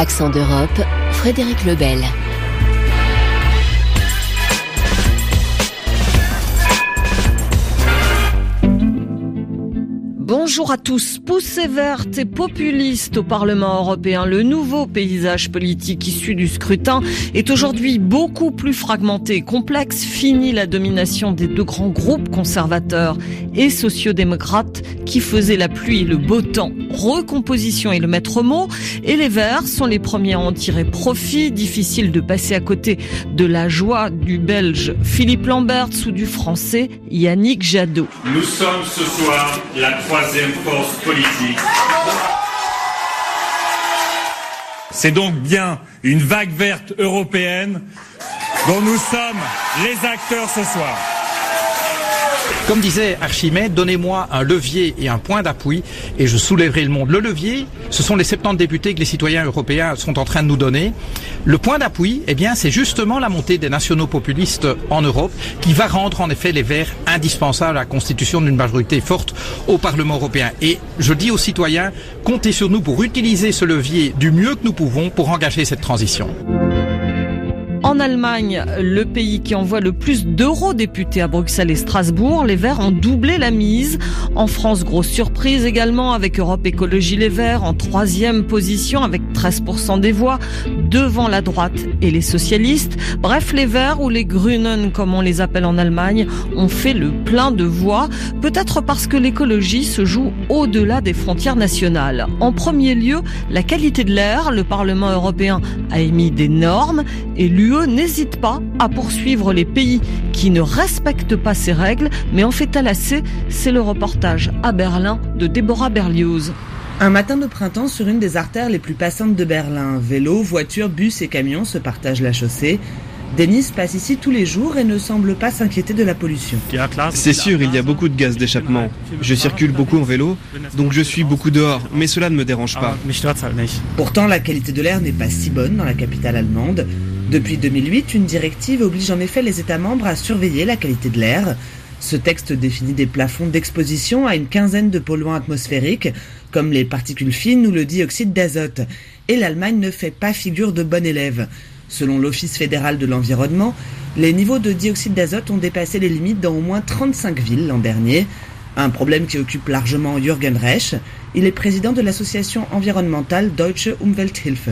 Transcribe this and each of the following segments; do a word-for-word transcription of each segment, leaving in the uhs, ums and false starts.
Accent d'Europe, Frédéric Lebel. Bonjour à tous. Poussée verte et populiste au Parlement européen, le nouveau paysage politique issu du scrutin est aujourd'hui beaucoup plus fragmenté et complexe. Fini la domination des deux grands groupes conservateurs et sociodémocrates qui faisaient la pluie et le beau temps. Recomposition est le maître mot et les Verts sont les premiers à en tirer profit. Difficile de passer à côté de la joie du Belge Philippe Lamberts ou du Français Yannick Jadot. Nous sommes ce soir la troisième force politique. C'est donc bien une vague verte européenne dont nous sommes les acteurs ce soir. Comme disait Archimède, donnez-moi un levier et un point d'appui et je soulèverai le monde. Le levier, ce sont les soixante-dix députés que les citoyens européens sont en train de nous donner. Le point d'appui, eh bien, c'est justement la montée des nationaux populistes en Europe qui va rendre en effet les Verts indispensables à la constitution d'une majorité forte au Parlement européen. Et je dis aux citoyens, comptez sur nous pour utiliser ce levier du mieux que nous pouvons pour engager cette transition. En Allemagne, le pays qui envoie le plus d'eurodéputés à Bruxelles et Strasbourg, les Verts ont doublé la mise. En France, grosse surprise également avec Europe Écologie Les Verts en troisième position avec treize pour cent des voix devant la droite et les socialistes. Bref, les Verts ou les Grünen comme on les appelle en Allemagne ont fait le plein de voix, peut-être parce que l'écologie se joue au-delà des frontières nationales. En premier lieu, la qualité de l'air. Le Parlement européen a émis des normes et l'U E n'hésite pas à poursuivre les pays qui ne respectent pas ces règles, mais en fait-elle assez ? C'est le reportage à Berlin de Déborah Berlioz. Un matin de printemps sur une des artères les plus passantes de Berlin. Vélos, voitures, bus et camions se partagent la chaussée. Denis passe ici tous les jours et ne semble pas s'inquiéter de la pollution. C'est sûr, il y a beaucoup de gaz d'échappement. Je circule beaucoup en vélo, donc je suis beaucoup dehors, mais cela ne me dérange pas. Pourtant, la qualité de l'air n'est pas si bonne dans la capitale allemande. Depuis deux mille huit, une directive oblige en effet les États membres à surveiller la qualité de l'air. Ce texte définit des plafonds d'exposition à une quinzaine de polluants atmosphériques, comme les particules fines ou le dioxyde d'azote. Et l'Allemagne ne fait pas figure de bon élève. Selon l'Office fédéral de l'environnement, les niveaux de dioxyde d'azote ont dépassé les limites dans au moins trente-cinq villes l'an dernier. Un problème qui occupe largement Jürgen Resch. Il est président de l'association environnementale Deutsche Umwelthilfe.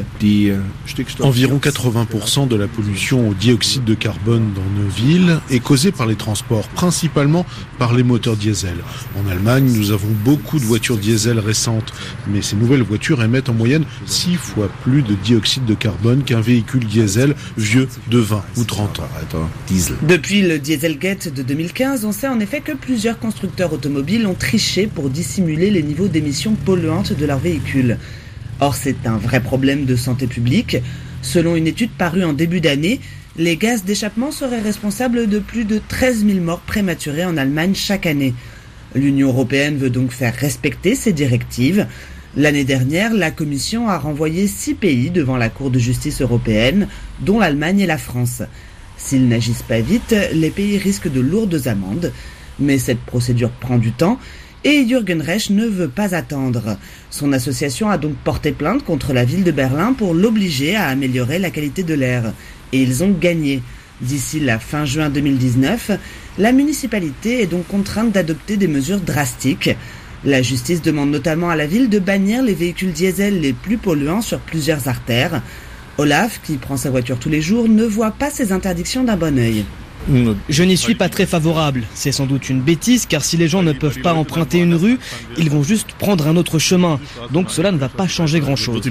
Environ quatre-vingts pour cent de la pollution au dioxyde de carbone dans nos villes est causée par les transports, principalement par les moteurs diesel. En Allemagne, nous avons beaucoup de voitures diesel récentes, mais ces nouvelles voitures émettent en moyenne six fois plus de dioxyde de carbone qu'un véhicule diesel vieux de vingt ou trente ans. Depuis le Dieselgate de deux mille quinze, on sait en effet que plusieurs constructeurs automobiles ont triché pour dissimuler les niveaux d'émissions polluantes de leurs véhicules. Or, c'est un vrai problème de santé publique. Selon une étude parue en début d'année, les gaz d'échappement seraient responsables de plus de treize mille morts prématurées en Allemagne chaque année. L'Union européenne veut donc faire respecter ces directives. L'année dernière, la Commission a renvoyé six pays devant la Cour de justice européenne, dont l'Allemagne et la France. S'ils n'agissent pas vite, les pays risquent de lourdes amendes. Mais cette procédure prend du temps. Et Jürgen Resch ne veut pas attendre. Son association a donc porté plainte contre la ville de Berlin pour l'obliger à améliorer la qualité de l'air. Et ils ont gagné. D'ici la fin juin deux mille dix-neuf, la municipalité est donc contrainte d'adopter des mesures drastiques. La justice demande notamment à la ville de bannir les véhicules diesel les plus polluants sur plusieurs artères. Olaf, qui prend sa voiture tous les jours, ne voit pas ces interdictions d'un bon œil. Je n'y suis pas très favorable. C'est sans doute une bêtise, car si les gens ne peuvent pas emprunter une rue, ils vont juste prendre un autre chemin. Donc cela ne va pas changer grand-chose.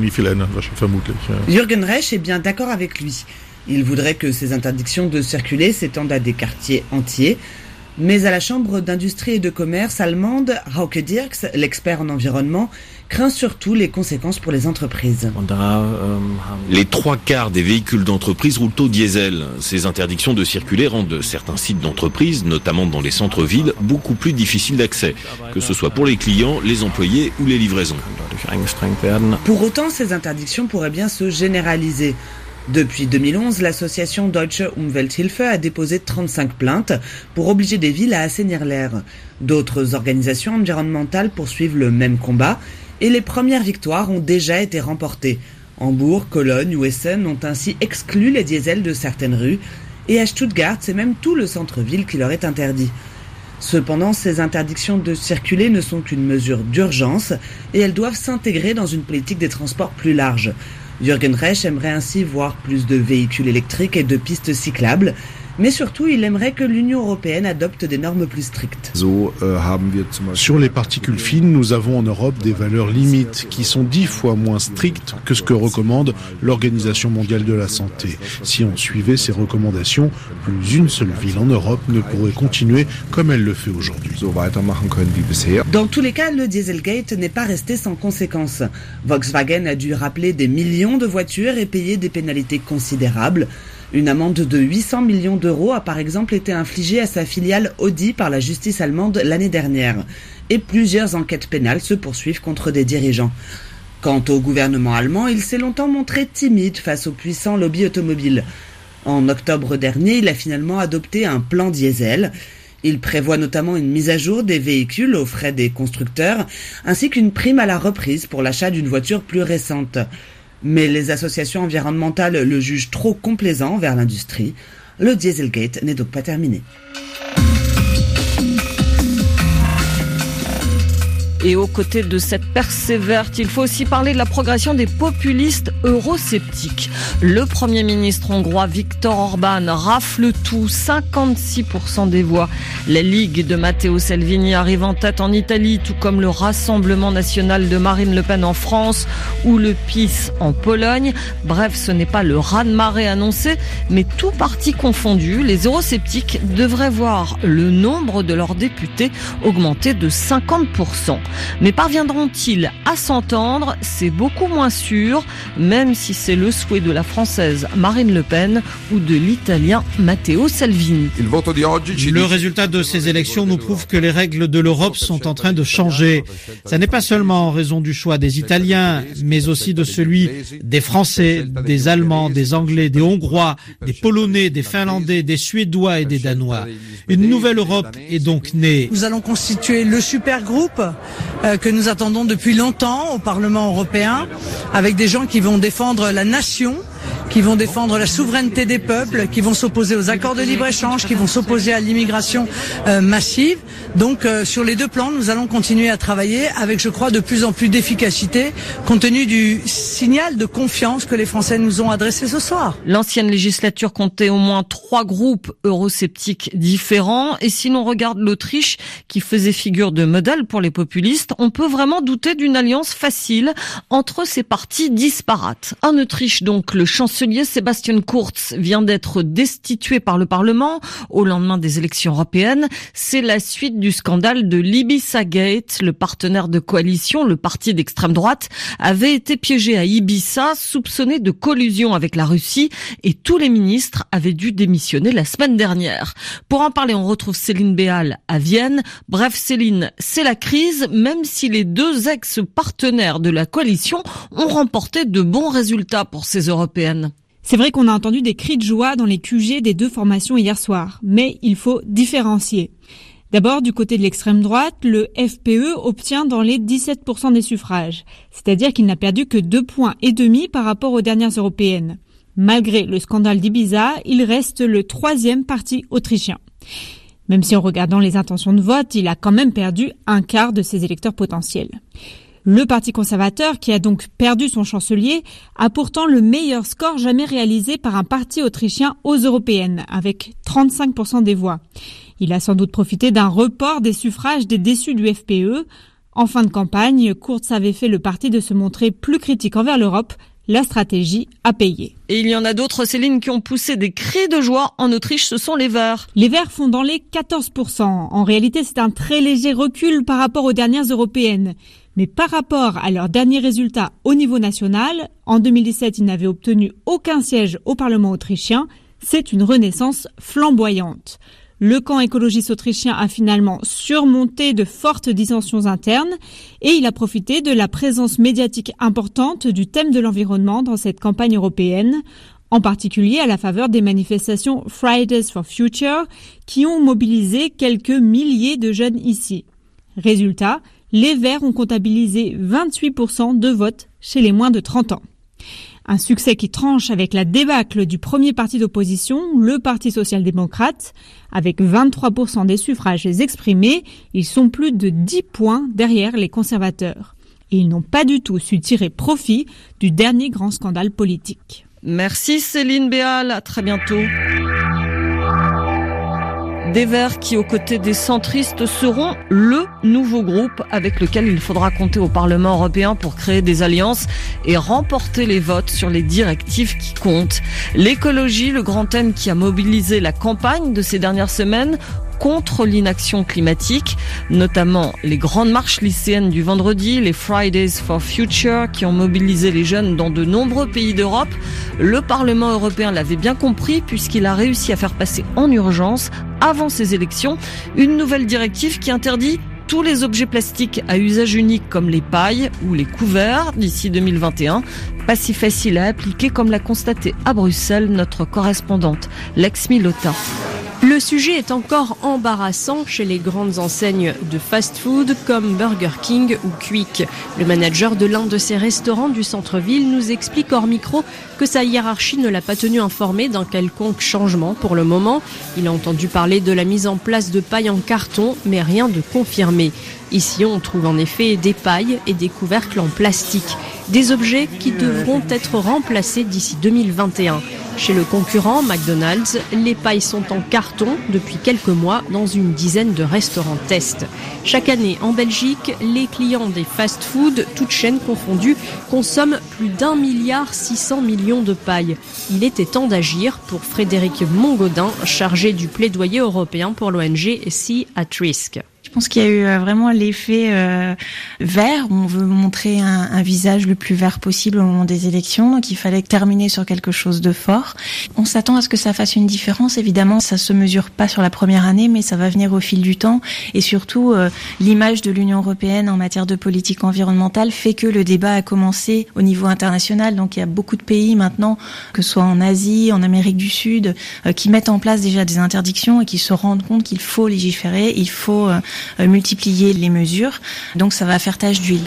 Jürgen Resch est bien d'accord avec lui. Il voudrait que ces interdictions de circuler s'étendent à des quartiers entiers. Mais à la Chambre d'industrie et de commerce allemande, Hauke Dirks, l'expert en environnement, craint surtout les conséquences pour les entreprises. Les trois quarts des véhicules d'entreprise roulent au diesel. Ces interdictions de circuler rendent certains sites d'entreprise, notamment dans les centres-villes, beaucoup plus difficiles d'accès, que ce soit pour les clients, les employés ou les livraisons. Pour autant, ces interdictions pourraient bien se généraliser. Depuis deux mille onze, l'association Deutsche Umwelthilfe a déposé trente-cinq plaintes pour obliger des villes à assainir l'air. D'autres organisations environnementales poursuivent le même combat et les premières victoires ont déjà été remportées. Hambourg, Cologne ou Essen ont ainsi exclu les diesels de certaines rues, et à Stuttgart, c'est même tout le centre-ville qui leur est interdit. Cependant, ces interdictions de circuler ne sont qu'une mesure d'urgence et elles doivent s'intégrer dans une politique des transports plus large. Jürgen Resch aimerait ainsi voir plus de véhicules électriques et de pistes cyclables, mais surtout il aimerait que l'Union européenne adopte des normes plus strictes. Sur les particules fines, nous avons en Europe des valeurs limites qui sont dix fois moins strictes que ce que recommande l'Organisation mondiale de la santé. Si on suivait ces recommandations, plus une seule ville en Europe ne pourrait continuer comme elle le fait aujourd'hui. Dans tous les cas, le Dieselgate n'est pas resté sans conséquences. Volkswagen a dû rappeler des millions de voitures et payer des pénalités considérables. Une amende de huit cents millions d'euros a par exemple été infligée à sa filiale Audi par la justice allemande l'année dernière. Et plusieurs enquêtes pénales se poursuivent contre des dirigeants. Quant au gouvernement allemand, il s'est longtemps montré timide face au puissant lobby automobile. En octobre dernier, il a finalement adopté un plan diesel. Il prévoit notamment une mise à jour des véhicules aux frais des constructeurs, ainsi qu'une prime à la reprise pour l'achat d'une voiture plus récente. Mais les associations environnementales le jugent trop complaisant envers l'industrie. Le Dieselgate n'est donc pas terminé. Et aux côtés de cette percée verte, il faut aussi parler de la progression des populistes eurosceptiques. Le Premier ministre hongrois Viktor Orban rafle tout, cinquante-six pour cent des voix. La Ligue de Matteo Salvini arrive en tête en Italie, tout comme le Rassemblement national de Marine Le Pen en France ou le P I S en Pologne. Bref, ce n'est pas le raz-de-marée annoncé, mais tout parti confondu, les eurosceptiques devraient voir le nombre de leurs députés augmenter de cinquante pour cent. Mais parviendront-ils à s'entendre ? C'est beaucoup moins sûr, même si c'est le souhait de la Française Marine Le Pen ou de l'Italien Matteo Salvini. Le résultat de ces élections nous prouve que les règles de l'Europe sont en train de changer. Ça n'est pas seulement en raison du choix des Italiens, mais aussi de celui des Français, des Allemands, des Anglais, des Hongrois, des Polonais, des Finlandais, des Suédois et des Danois. Une nouvelle Europe est donc née. Nous allons constituer le supergroupe euh, que nous attendons depuis longtemps au Parlement européen, avec des gens qui vont défendre la nation, qui vont défendre la souveraineté des peuples, qui vont s'opposer aux accords de libre-échange, qui vont s'opposer à l'immigration euh, massive. Donc euh, sur les deux plans, nous allons continuer à travailler avec, je crois, de plus en plus d'efficacité, compte tenu du signal de confiance que les Français nous ont adressé ce soir. L'ancienne législature comptait au moins trois groupes eurosceptiques différents. Et si l'on regarde l'Autriche, qui faisait figure de modèle pour les populistes, on peut vraiment douter d'une alliance facile entre ces partis disparates. En Autriche, donc, le chancelier Sebastian Kurz vient d'être destitué par le Parlement au lendemain des élections européennes. C'est la suite du scandale de l'Ibiza Gate. Le partenaire de coalition, le parti d'extrême droite, avait été piégé à Ibiza, soupçonné de collusion avec la Russie, et tous les ministres avaient dû démissionner la semaine dernière. Pour en parler, on retrouve Céline Béal à Vienne. Bref, Céline, c'est la crise, même si les deux ex-partenaires de la coalition ont remporté de bons résultats pour ces Européennes. C'est vrai qu'on a entendu des cris de joie dans les Q G des deux formations hier soir, mais il faut différencier. D'abord, du côté de l'extrême droite, le F P E obtient dans les dix-sept pour cent des suffrages, c'est-à-dire qu'il n'a perdu que deux points et demi par rapport aux dernières européennes. Malgré le scandale d'Ibiza, il reste le troisième parti autrichien. Même si en regardant les intentions de vote, il a quand même perdu un quart de ses électeurs potentiels. Le Parti conservateur, qui a donc perdu son chancelier, a pourtant le meilleur score jamais réalisé par un parti autrichien aux européennes, avec trente-cinq pour cent des voix. Il a sans doute profité d'un report des suffrages des déçus du F P E. En fin de campagne, Kurz avait fait le parti de se montrer plus critique envers l'Europe. La stratégie a payé. Et il y en a d'autres, Céline, qui ont poussé des cris de joie en Autriche, ce sont les Verts. Les Verts font dans les quatorze pour cent. En réalité, c'est un très léger recul par rapport aux dernières européennes. Mais par rapport à leurs derniers résultats au niveau national, en deux mille dix-sept, ils n'avaient obtenu aucun siège au Parlement autrichien. C'est une renaissance flamboyante. Le camp écologiste autrichien a finalement surmonté de fortes dissensions internes et il a profité de la présence médiatique importante du thème de l'environnement dans cette campagne européenne, en particulier à la faveur des manifestations Fridays for Future qui ont mobilisé quelques milliers de jeunes ici. Résultat, les Verts ont comptabilisé vingt-huit pour cent de votes chez les moins de trente ans. Un succès qui tranche avec la débâcle du premier parti d'opposition, le Parti social-démocrate. Avec vingt-trois pour cent des suffrages exprimés, ils sont plus de dix points derrière les conservateurs. Et ils n'ont pas du tout su tirer profit du dernier grand scandale politique. Merci Céline Béal, à très bientôt. Des Verts qui, aux côtés des centristes, seront le nouveau groupe avec lequel il faudra compter au Parlement européen pour créer des alliances et remporter les votes sur les directives qui comptent. L'écologie, le grand thème qui a mobilisé la campagne de ces dernières semaines, contre l'inaction climatique, notamment les grandes marches lycéennes du vendredi, les Fridays for Future qui ont mobilisé les jeunes dans de nombreux pays d'Europe. Le Parlement européen l'avait bien compris puisqu'il a réussi à faire passer en urgence, avant ces élections, une nouvelle directive qui interdit tous les objets plastiques à usage unique comme les pailles ou les couverts d'ici deux mille vingt et un. Pas si facile à appliquer comme l'a constaté à Bruxelles notre correspondante Lex Milota. Le sujet est encore embarrassant chez les grandes enseignes de fast-food comme Burger King ou Quick. Le manager de l'un de ces restaurants du centre-ville nous explique hors micro que sa hiérarchie ne l'a pas tenu informé d'un quelconque changement pour le moment. Il a entendu parler de la mise en place de pailles en carton, mais rien de confirmé. Ici, on trouve en effet des pailles et des couvercles en plastique. Des objets qui devront être remplacés d'ici deux mille vingt et un. Chez le concurrent McDonald's, les pailles sont en carton depuis quelques mois dans une dizaine de restaurants test. Chaque année, en Belgique, les clients des fast-food, toutes chaînes confondues, consomment plus d'un milliard six cents millions de pailles. Il était temps d'agir pour Frédéric Mongaudin, chargé du plaidoyer européen pour l'O N G See at Risk. Je pense qu'il y a eu vraiment l'effet euh, vert, où on veut montrer un, un visage le plus vert possible au moment des élections, donc il fallait terminer sur quelque chose de fort. On s'attend à ce que ça fasse une différence, évidemment ça se mesure pas sur la première année, mais ça va venir au fil du temps, et surtout euh, l'image de l'Union européenne en matière de politique environnementale fait que le débat a commencé au niveau international, donc il y a beaucoup de pays maintenant, que ce soit en Asie, en Amérique du Sud, euh, qui mettent en place déjà des interdictions et qui se rendent compte qu'il faut légiférer, il faut euh, multiplier les mesures, donc ça va faire tache d'huile.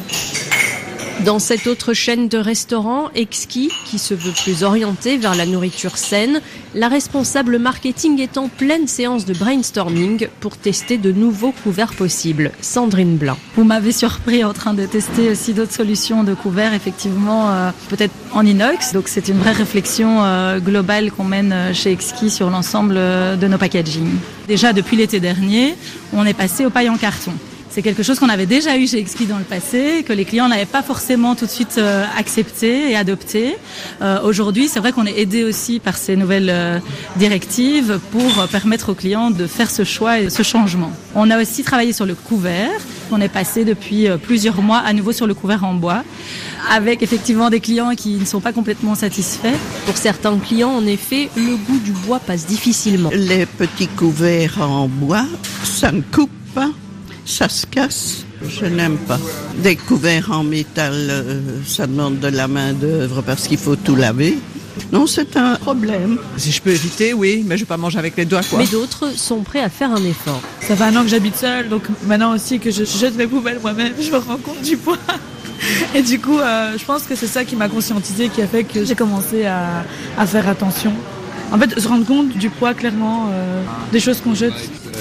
Dans cette autre chaîne de restaurants, Exquis, qui se veut plus orientée vers la nourriture saine, la responsable marketing est en pleine séance de brainstorming pour tester de nouveaux couverts possibles. Sandrine Blanc. Vous m'avez surpris en train de tester aussi d'autres solutions de couverts, effectivement, euh, peut-être en inox. Donc c'est une vraie réflexion euh, globale qu'on mène chez Exquis sur l'ensemble de nos packaging. Déjà, depuis l'été dernier, on est passé aux pailles en carton. C'est quelque chose qu'on avait déjà eu chez Exquis dans le passé, que les clients n'avaient pas forcément tout de suite euh, accepté et adopté. Euh, aujourd'hui, c'est vrai qu'on est aidé aussi par ces nouvelles euh, directives pour permettre aux clients de faire ce choix et ce changement. On a aussi travaillé sur le couvert. On est passé depuis euh, plusieurs mois à nouveau sur le couvert en bois, avec effectivement des clients qui ne sont pas complètement satisfaits. Pour certains clients, en effet, le goût du bois passe difficilement. Les petits couverts en bois, ça ne coupe pas. Ça se casse, je n'aime pas. Des couverts en métal, euh, ça demande de la main d'œuvre parce qu'il faut tout laver. Non, c'est un problème. Si je peux éviter, oui, mais je vais pas manger avec les doigts, quoi. Mais d'autres sont prêts à faire un effort. Ça fait un an que j'habite seule, donc maintenant aussi que je jette mes poubelles moi-même, je me rends compte du poids. Et du coup, euh, je pense que c'est ça qui m'a conscientisée, qui a fait que j'ai commencé à, à faire attention. En fait, se rendre compte du poids, clairement, euh, des choses qu'on jette.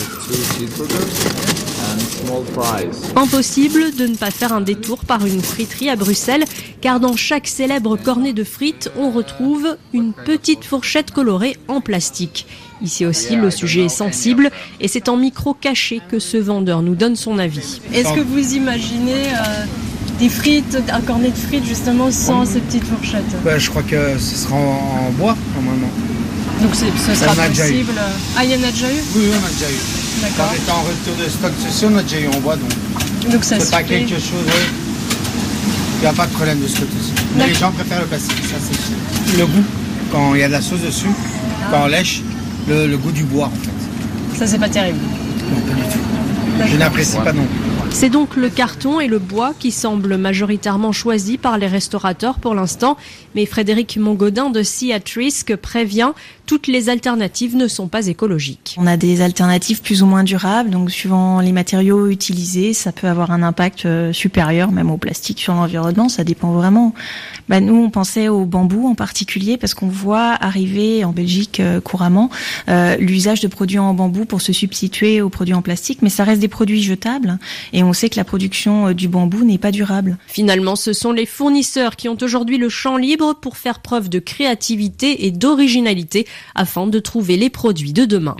Impossible de ne pas faire un détour par une friterie à Bruxelles, car dans chaque célèbre cornet de frites, on retrouve une petite fourchette colorée en plastique. Ici aussi, le sujet est sensible et c'est en micro caché que ce vendeur nous donne son avis. Est-ce que vous imaginez euh, des frites, un cornet de frites justement sans ces petites fourchettes? Bah, je crois que ce sera en, en bois normalement. Donc c'est, ce sera possible. Ah, il y en a déjà eu? Oui, on a déjà eu. D'accord. Quand on était en retour de stock, ceci, on a déjà eu en bois, donc. Donc ça c'est se pas fait. quelque chose. Oui. Il n'y a pas de problème de ce côté-ci. Mais les gens préfèrent le plastique, ça c'est sûr. Le goût, quand il y a de la sauce dessus, ah. quand on lèche, le, le goût du bois en fait. Ça c'est pas terrible. Non, pas du tout. D'accord. Je n'apprécie pas non plus. C'est donc le carton et le bois qui semblent majoritairement choisis par les restaurateurs pour l'instant. Mais Frédéric Mongaudin de See at Risk prévient, toutes les alternatives ne sont pas écologiques. On a des alternatives plus ou moins durables, donc suivant les matériaux utilisés, ça peut avoir un impact supérieur même au plastique sur l'environnement, ça dépend vraiment. Bah, nous, on pensait au bambou en particulier parce qu'on voit arriver en Belgique euh, couramment euh, l'usage de produits en bambou pour se substituer aux produits en plastique, mais ça reste des produits jetables et on sait que la production euh, du bambou n'est pas durable. Finalement, ce sont les fournisseurs qui ont aujourd'hui le champ libre pour faire preuve de créativité et d'originalité afin de trouver les produits de demain.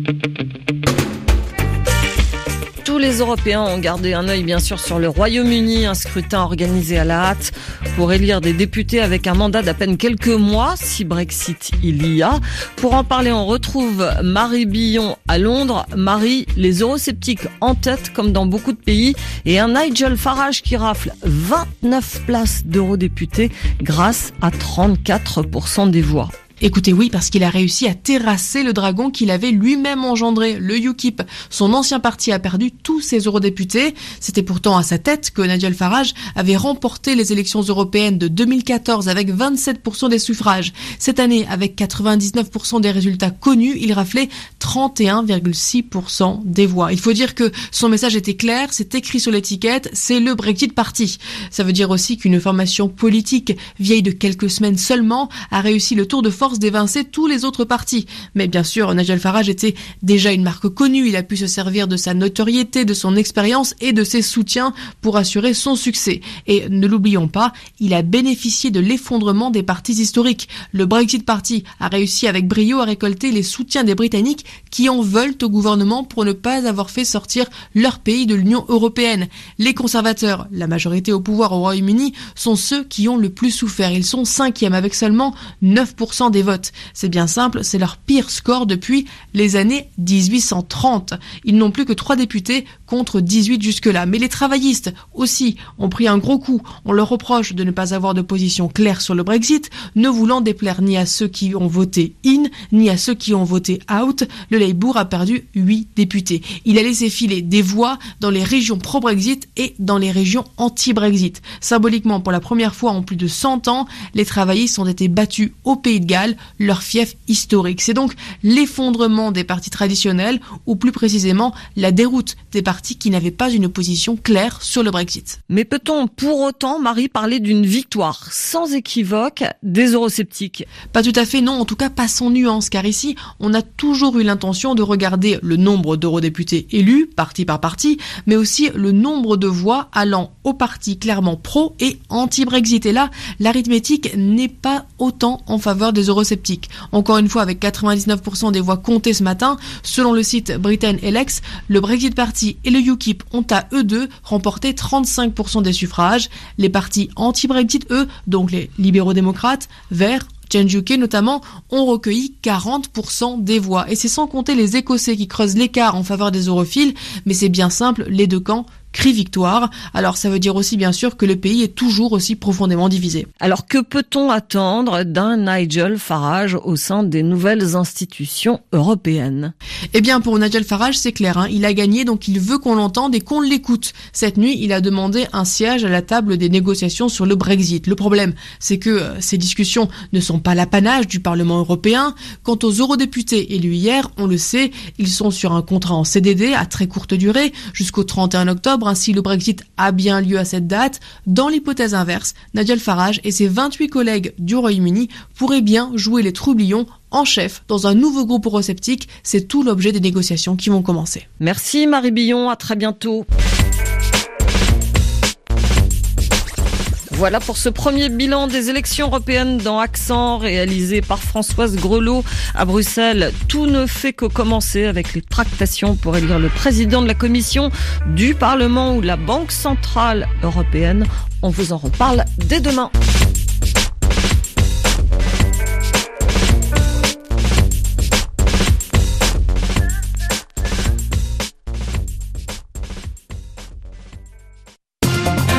Tous les Européens ont gardé un œil bien sûr sur le Royaume-Uni, un scrutin organisé à la hâte pour élire des députés avec un mandat d'à peine quelques mois, si Brexit il y a. Pour en parler, on retrouve Marie Billon à Londres. Marie, les eurosceptiques en tête comme dans beaucoup de pays et un Nigel Farage qui rafle vingt-neuf places d'eurodéputés grâce à trente-quatre pour cent des voix. Écoutez, oui, parce qu'il a réussi à terrasser le dragon qu'il avait lui-même engendré, le U K I P. Son ancien parti a perdu tous ses eurodéputés. C'était pourtant à sa tête que Nigel Farage avait remporté les élections européennes de deux mille quatorze avec vingt-sept pour cent des suffrages. Cette année, avec quatre-vingt-dix-neuf pour cent des résultats connus, il raflait trente et un virgule six pour cent des voix. Il faut dire que son message était clair, c'est écrit sur l'étiquette, c'est le Brexit Party. Ça veut dire aussi qu'une formation politique vieille de quelques semaines seulement a réussi le tour de force d'évincer tous les autres partis. Mais bien sûr, Nigel Farage était déjà une marque connue. Il a pu se servir de sa notoriété, de son expérience et de ses soutiens pour assurer son succès. Et ne l'oublions pas, il a bénéficié de l'effondrement des partis historiques. Le Brexit Party a réussi avec brio à récolter les soutiens des Britanniques qui en veulent au gouvernement pour ne pas avoir fait sortir leur pays de l'Union européenne. Les conservateurs, la majorité au pouvoir au Royaume-Uni, sont ceux qui ont le plus souffert. Ils sont cinquièmes avec seulement neuf pour cent des votes. C'est bien simple, c'est leur pire score depuis les années dix-huit cent trente. Ils n'ont plus que trois députés contre dix-huit jusque-là. Mais les travaillistes aussi ont pris un gros coup. On leur reproche de ne pas avoir de position claire sur le Brexit, ne voulant déplaire ni à ceux qui ont voté in, ni à ceux qui ont voté out. Le Labour a perdu huit députés. Il a laissé filer des voix dans les régions pro-Brexit et dans les régions anti-Brexit. Symboliquement, pour la première fois en plus de cent ans, les travaillistes ont été battus au Pays de Galles, leur fief historique. C'est donc l'effondrement des partis traditionnels, ou plus précisément la déroute des partis qui n'avaient pas une position claire sur le Brexit. Mais peut-on pour autant, Marie, parler d'une victoire sans équivoque des eurosceptiques ? Pas tout à fait, non, en tout cas pas sans nuance, car ici, on a toujours eu l'intention de regarder le nombre d'eurodéputés élus, parti par parti, mais aussi le nombre de voix allant aux partis clairement pro et anti-Brexit. Et là, l'arithmétique n'est pas autant en faveur des eurosceptiques. Encore une fois, avec quatre-vingt-dix-neuf pour cent des voix comptées ce matin, selon le site Britain Elex, le Brexit Party et le U K I P ont à eux deux remporté trente-cinq pour cent des suffrages. Les partis anti-Brexit, eux, donc les libéraux-démocrates, Verts, Change U K notamment, ont recueilli quarante pour cent des voix. Et c'est sans compter les Écossais qui creusent l'écart en faveur des europhiles, mais c'est bien simple, les deux camps crient victoire. Alors ça veut dire aussi bien sûr que le pays est toujours aussi profondément divisé. Alors que peut-on attendre d'un Nigel Farage au sein des nouvelles institutions européennes ? Eh bien pour Nigel Farage c'est clair, hein, il a gagné donc il veut qu'on l'entende et qu'on l'écoute. Cette nuit il a demandé un siège à la table des négociations sur le Brexit. Le problème c'est que euh, ces discussions ne sont pas l'apanage du Parlement européen. Quant aux eurodéputés élus hier, on le sait, ils sont sur un contrat en C D D à très courte durée jusqu'au trente et un octobre. Ainsi, le Brexit a bien lieu à cette date. Dans l'hypothèse inverse, Nigel Farage et ses vingt-huit collègues du Royaume-Uni pourraient bien jouer les troublions en chef dans un nouveau groupe eurosceptique. C'est tout l'objet des négociations qui vont commencer. Merci Marie Billon, à très bientôt. Voilà pour ce premier bilan des élections européennes dans Accent, réalisé par Françoise Grelot à Bruxelles. Tout ne fait que commencer avec les tractations pour élire le président de la Commission du Parlement ou la Banque Centrale Européenne. On vous en reparle dès demain.